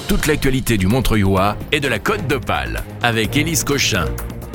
toute l'actualité du Montreuilois et de la Côte d'Opale avec Élise Cochin.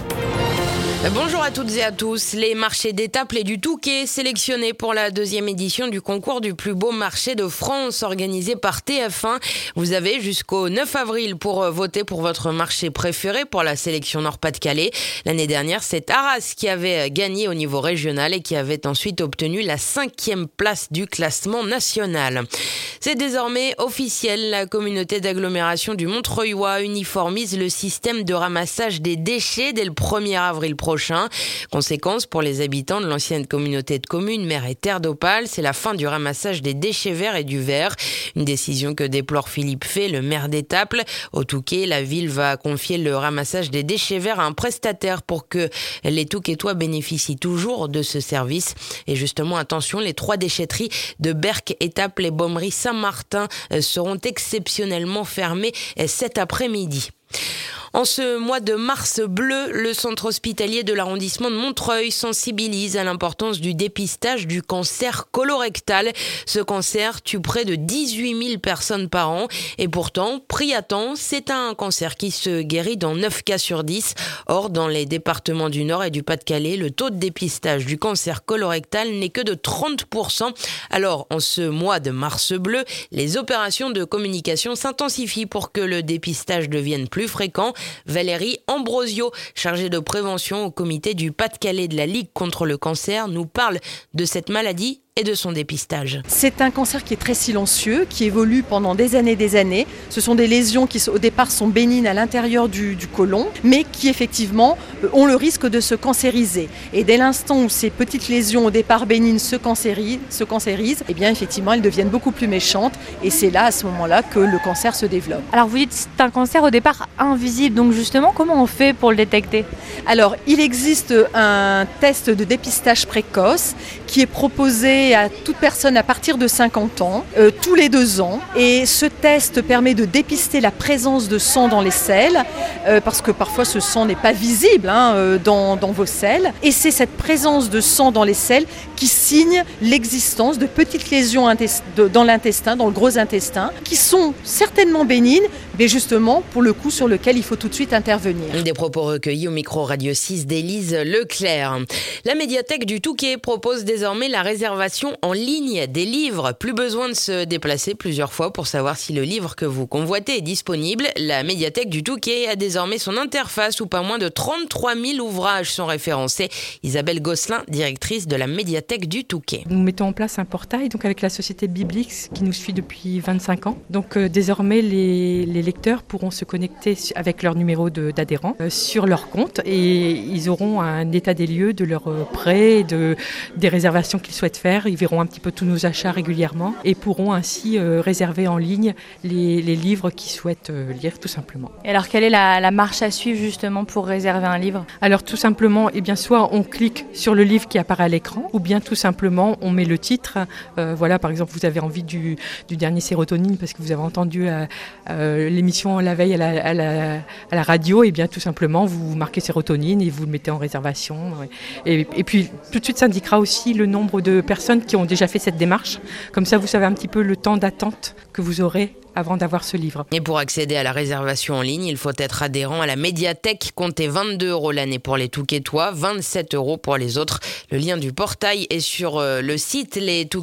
Bonjour à toutes et à tous. Les marchés d'étapes et du Touquet sélectionnés pour la deuxième édition du concours du plus beau marché de France organisé par TF1. Vous avez jusqu'au 9 avril pour voter pour votre marché préféré pour la sélection Nord-Pas-de-Calais. L'année dernière, c'est Arras qui avait gagné au niveau régional et qui avait ensuite obtenu la 5e place du classement national. C'est désormais officiel. La communauté d'agglomération du Montreuilois uniformise le système de ramassage des déchets dès le 1er avril prochain. Conséquence pour les habitants de l'ancienne communauté de communes Mer et Terre d'Opale, c'est la fin du ramassage des déchets verts et du verre. Une décision que déplore Philippe Fay, le maire d'Étaples. Au Touquet, la ville va confier le ramassage des déchets verts à un prestataire pour que les Touquetois bénéficient toujours de ce service. Et justement, attention, les 3 déchetteries de Berck, Étaples et Baumeries Saint-Martin seront exceptionnellement fermées cet après-midi. En ce mois de mars bleu, le centre hospitalier de l'arrondissement de Montreuil sensibilise à l'importance du dépistage du cancer colorectal. Ce cancer tue près de 18 000 personnes par an et pourtant, pris à temps, c'est un cancer qui se guérit dans 9 cas sur 10. Or, dans les départements du Nord et du Pas-de-Calais, le taux de dépistage du cancer colorectal n'est que de 30%. Alors, en ce mois de mars bleu, les opérations de communication s'intensifient pour que le dépistage devienne plus fréquent. Valérie Ambrosio, chargée de prévention au comité du Pas-de-Calais de la Ligue contre le cancer, nous parle de cette maladie et de son dépistage. C'est un cancer qui est très silencieux, qui évolue pendant des années. Ce sont des lésions qui au départ sont bénignes à l'intérieur du côlon, mais qui effectivement ont le risque de se cancériser. Et dès l'instant où ces petites lésions au départ bénignes se cancérisent, eh bien effectivement elles deviennent beaucoup plus méchantes et c'est là à ce moment-là que le cancer se développe. Alors vous dites c'est un cancer au départ invisible, donc justement comment on fait pour le détecter ? Alors il existe un test de dépistage précoce qui est proposé à toute personne à partir de 50 ans, tous les 2 ans. Et ce test permet de dépister la présence de sang dans les selles, parce que parfois ce sang n'est pas visible dans vos selles. Et c'est cette présence de sang dans les selles qui signe l'existence de petites lésions dans l'intestin, dans le gros intestin, qui sont certainement bénignes, mais justement pour le coup sur lequel il faut tout de suite intervenir. Des propos recueillis au micro Radio 6 d'Élise Leclerc. La médiathèque du Touquet propose désormais la réservation en ligne des livres. Plus besoin de se déplacer plusieurs fois pour savoir si le livre que vous convoitez est disponible. La médiathèque du Touquet a désormais son interface où pas moins de 33 000 ouvrages sont référencés. Isabelle Gosselin, directrice de la médiathèque du Touquet. Nous mettons en place un portail donc avec la société Biblix qui nous suit depuis 25 ans. Donc désormais les lecteurs pourront se connecter avec leur numéro d'adhérent sur leur compte et ils auront un état des lieux de leurs prêts, des réservations qu'ils souhaitent faire. Ils verront un petit peu tous nos achats régulièrement et pourront ainsi réserver en ligne les livres qu'ils souhaitent lire tout simplement. Et alors quelle est la marche à suivre justement pour réserver un livre ? Alors tout simplement, soit on clique sur le livre qui apparaît à l'écran ou bien tout simplement on met le titre. Voilà, par exemple vous avez envie du dernier Sérotonine parce que vous avez entendu l'émission la veille à la radio, et bien tout simplement vous marquez Sérotonine et vous le mettez en réservation. Et puis tout de suite ça indiquera aussi le nombre de personnes qui ont déjà fait cette démarche. Comme ça, vous savez un petit peu le temps d'attente que vous aurez avant d'avoir ce livre. Et pour accéder à la réservation en ligne, il faut être adhérent à la médiathèque. Comptez 22 € l'année pour les Touquetois, 27 € pour les autres. Le lien du portail est sur le site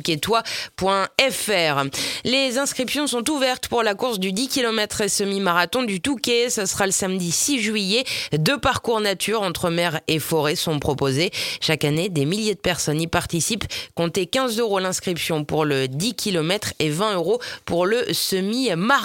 lestouquetois.fr. Les inscriptions sont ouvertes pour la course du 10 km et semi-marathon du Touquet. Ce sera le samedi 6 juillet. 2 parcours nature entre mer et forêt sont proposés. Chaque année, des milliers de personnes y participent. Comptez 15 € l'inscription pour le 10 km et 20 € pour le semi-marathon.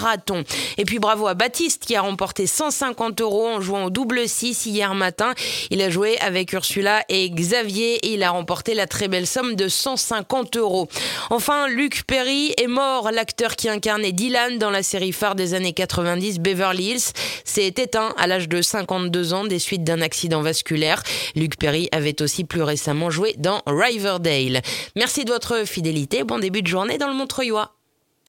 Et puis bravo à Baptiste qui a remporté 150 € en jouant au double 6 hier matin. Il a joué avec Ursula et Xavier et il a remporté la très belle somme de 150 €. Enfin, Luc Perry est mort. L'acteur qui incarnait Dylan dans la série phare des années 90 Beverly Hills s'est éteint à l'âge de 52 ans des suites d'un accident vasculaire. Luc Perry avait aussi plus récemment joué dans Riverdale. Merci de votre fidélité. Bon début de journée dans le Montreuilois.